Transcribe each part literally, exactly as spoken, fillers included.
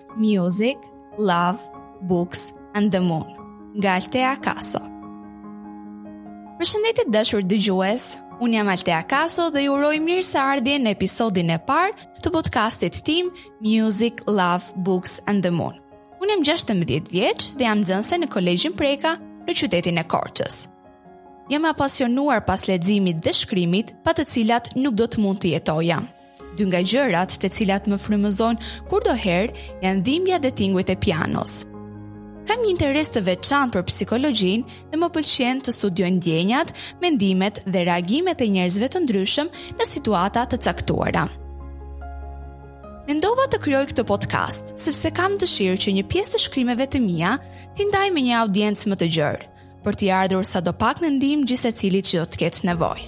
Music, Love, Books and the Moon, nga Altea Kaso. Përshëndetje dashur dëgjues, unë jam Altea Kaso dhe ju uroj mirëseardhje në episodin e parë të podcastit tim Music, Love, Books and the Moon. Unë jam gjashtëmbëdhjetë vjeç dhe jam nxënëse në Kolegjin Preka në qytetin e Korçës. Jam apasionuar pas leximit dhe shkrimit, pa të cilat nuk do të mund të jetoja. Dy nga gjërat të cilat më frymëzojnë kurdoherë janë dhimbja dhe tingujt e pianos. Kam një interes të veçantë për psikologjinë dhe më pëlqen të studioj ndjenjat, mendimet dhe reagimet e njerëzve të ndryshëm në situata të caktuara. Mendova të krijoj këtë podcast, sepse kam dëshirë që një pjesë të shkrimeve të mia t'i ndaj me një audiencë më të gjerë, për t'i ardhur sadopak në ndihmë gjithsecilit që do të ketë nevojë.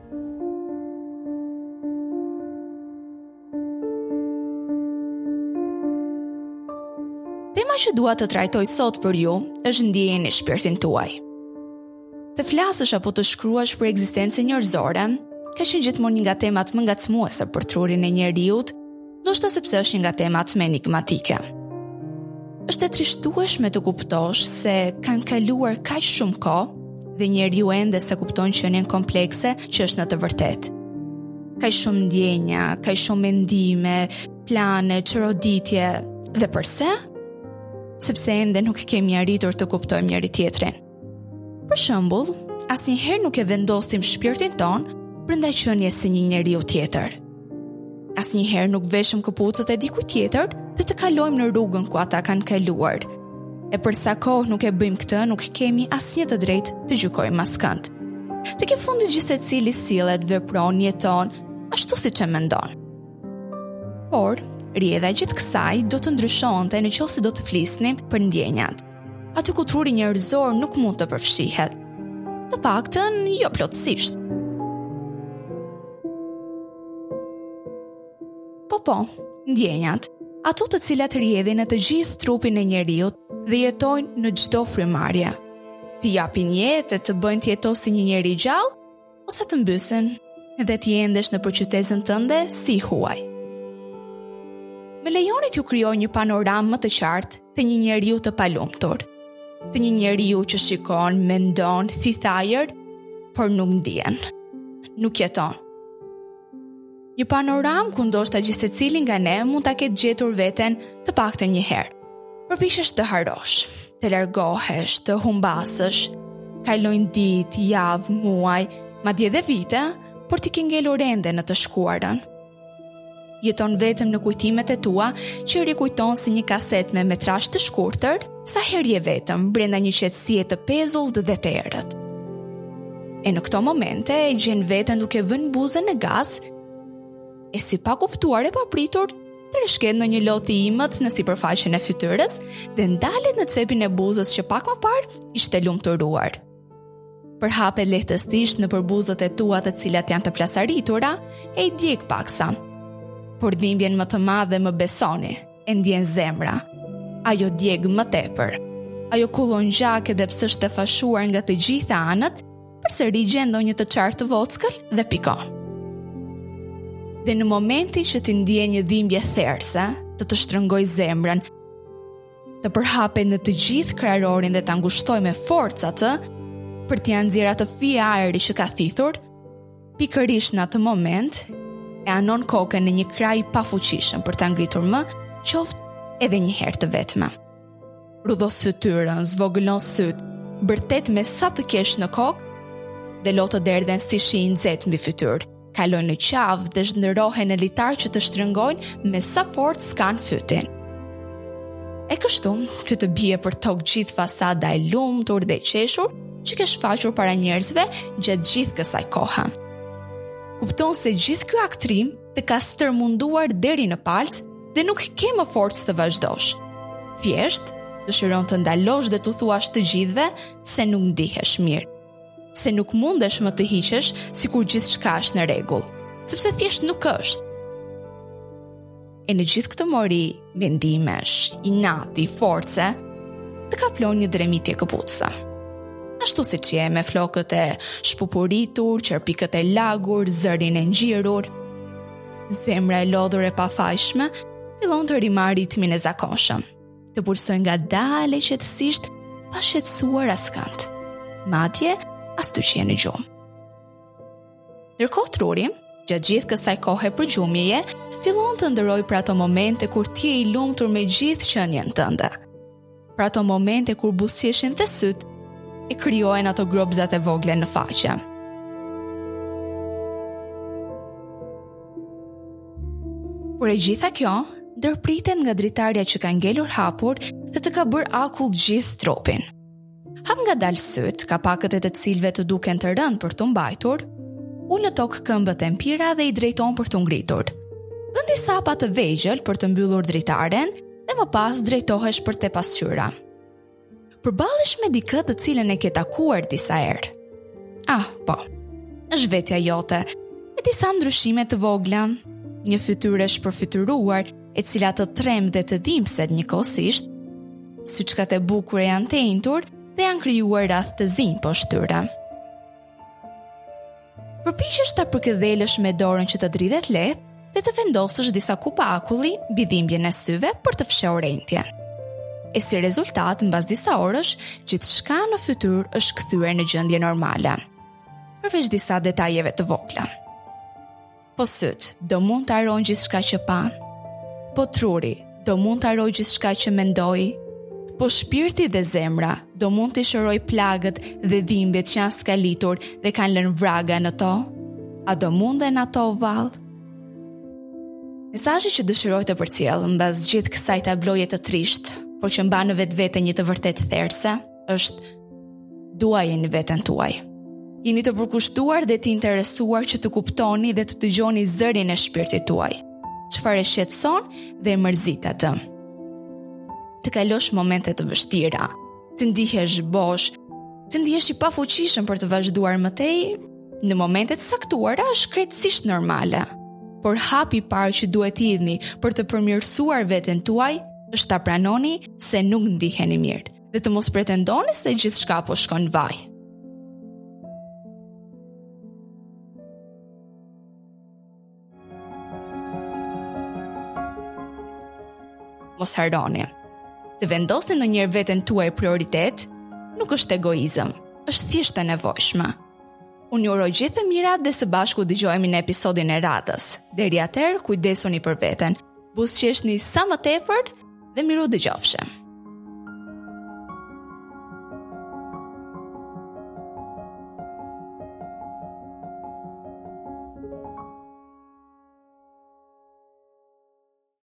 Tema që dua të trajtoj sot për ju është ndjenja në shpirtin tuaj. Të flasësh apo të shkruash për ekzistencën njerëzore, ka qenë gjithmonë një nga temat më ngacmuese për trurin e njerëzit, ndoshta sepse është një nga temat më enigmatike. Është e trishtueshme të kuptosh se kanë kaluar kaq shumë kohë dhe njeriu ende se kupton qenien komplekse që është në të vërtetë. Kaq shumë ndjenja, kaq shumë mendime, plane, çroditje dhe pse? Sepse ende nuk kemi arritur të kuptojmë njëri tjetrin. Për shembull, asnjëherë nuk e vendosim shpirtin ton brenda qenies së një njeriu tjetër. Asnjëherë nuk veshëm këpucët e dikujt tjetër dhe të kalojmë në rrugën ku ata kanë kaluar. E për sa kohë nuk e bëjmë këtë, nuk kemi asnjë të drejtë të gjykojmë askënd. Tek e fundit gjithsecili sillet, vepron, jeton ashtu siç e mendon. Por rrjedha e gjithë kësaj do të ndryshonte nëse do të flisnim për ndjenjat. Aty ku truri njerëzor nuk mund të përfshihet. Të paktën jo plotësisht. Po po, ndjenjat, ato të cilat rrjedhin në të gjithë trupin e njeriut dhe jetojnë në çdo frymarrje. Të japin jetë, të bëjnë të jetosë një njeri gjallë, ose të mbysin dhe të jendesh në përqytetën tënde si huaj. Me lejoni t'ju krijoj një panoramë më të qartë të një njeriu të palumtur, të një njeriu që shikon, mendon, thith ajër, por nuk ndjen, nuk jeton. Një panoramë ku ndoshta gjithsecili nga ne mund ta ketë gjetur veten të paktën një herë. Përpiqesh të harosh, të largohesh, të humbasësh, kalojnë ditë, javë, muaj, madje edhe vite, por ti ke ngelur ende në të shkuarën. Jeton vetëm në kujtimet e tua që rikujton si një kaset me metrazh të shkurtër, sa herë je vetëm brenda një qetësie të pezullt dhe të errët. E në këto momente e gjen veten duke vënë buzën në gaz, e si pa kuptuar e papritur, të rishket në një lot i imët në sipërfaqen e fytyrës dhe ndalet në cepin e buzës që pak më parë ishte lumturuar. Përhapet lehtësisht në përbuzët e tua të cilat janë të plasaritura e i djeg paksa. Por dhimbjen më të madhe më besoni, e ndjen zemra. Ajo djeg më tepër. Ajo kullon gjak edhe pse është e fashuar nga të gjitha anët, përsëri gjen ndonjë të qartë të vockël dhe pikon. Dhe në momentin që ti ndjen një dhimbje therrse, të të shtrëngoj zemrën, të përhapet në të gjithë krarorin dhe të angushtoj me forcë atë, për t'i nxjerrë atë fije ajri që ka thithur, pikërisht në atë moment e anon kokën në një kraj pa fuqishëm për ta ngritur më, qoftë edhe një herë të vetme. Rudhos fytyrën, zvogëlon syt, bërtet me sa të kesh në kokë, dhe lotë derdhen si shi i nxehtë mbi fytyrë, kalojnë në qafë dhe zhndërohen në litar që të shtrëngojnë me sa forcë kanë fytin. E kështu, ty të bie për tokë gjithë fasada e lumtur dhe e qeshur që ke shfaqur para njerëzve gjatë gjithë kësaj kohe. Kupton se gjithë ky aktrim të ka stërmunduar deri në palc dhe nuk ke më forcë të vazhdosh. Thjesht, dëshiron të ndalosh dhe të thuash të gjithëve se nuk ndihesh mirë, se nuk mundesh më të hiqesh sikur gjithçka është në rregull, sepse thjesht nuk është. E në gjithë këtë mori mendimesh, inati, force, të kaplon një dremitje këpucëse. Ashtu si që je me flokët e shpupuritur, qërpikët e lagur, zërin e ngjirur, zemra e lodhur e pafajshme, fillon të rimarrë ritmin e zakonshëm, të pulsoj nga dale qetësisht pa shqetësuar askënd, madje as të qenë në gjumë. Ndërkohë truri, gjatë gjithë kësaj kohe përgjumjeje, fillon të ndëroj për ato momente kur ti je i lumtur me gjithë qenien tënde. Për ato momente kur buzëqeshin dhe syt e krijohen ato grobzat e vogla në faqe. Por e gjitha kjo ndërpritet nga dritarja që ka ngelur hapur dhe të ka bërë akull gjithë trupin. Hap nga dalë syt, ka pakët e të cilve të duken të rënd për të mbajtur, unë në tokë këmbët e mpira dhe i drejton për të ngritur. Bën disa hapa të vegjël për të mbyllur dritaren dhe më pas drejtohesh për te pasqyra. Përballesh me dikë të cilën e ke takuar disa herë. Ah, po. Është vetja jote, me disa ndryshime të vogla, një fytyrë e shpërfytyruar, e cila të trem dhe të dhimbset njëkohësisht, syçkat e bukura janë të enjtur dhe janë krijuar rreth të zinj poshtë tyre. Përpiqesh ta përkëdhelësh me dorën që të dridhet lehtë dhe të vendosësh disa kupa akulli mbi dhimbjen e syve për të fshehur rendjen. E si rezultat, mbas disa orësh, gjithçka në fytyrë është kthyer në gjendje normale, përveç disa detajeve të vogla. Po syt, do mund të harrojnë gjithçka që pa. Po truri, do mund të harrojë gjithçka që mendoi. Po shpirti dhe zemra, do mund të shëroj plagët dhe dhimbjet që janë skalitur dhe kanë lënë vraga në to. A do munden ato vallë? Mesazhi që dëshiroj të përcjell mbas gjithë kësaj tabloje të trisht, por që mban në vetvete një të vërtet therse, është: duajeni veten tuaj. Jeni të përkushtuar dhe të interesuar që të kuptoni dhe të dëgjoni zërin e shpirtit tuaj, çfarë e shqetëson dhe e mërzit atë. Të kalosh momente të vështira, të ndihesh bosh, të ndihesh i pafuqishëm për të vazhduar mëtej, në momentet të saktuara është krejtësisht normale. Por hapi i parë që duhet idhni për të përmirësuar veten tuaj është ta pranoni se nuk ndiheni mirë dhe të mos pretendoni se gjithçka po shkon vaj. Mos harroni, të vendosni ndonjëherë veten tuaj prioritet nuk është egoizëm, është thjesht e nevojshme. Unë ju uroj gjithë të mirat dhe së bashku dëgjohemi në episodin e radhës. Deri atëherë, kujdesuni për veten. Buzëqeshni sa më tepër dhe miru dëgjofshim.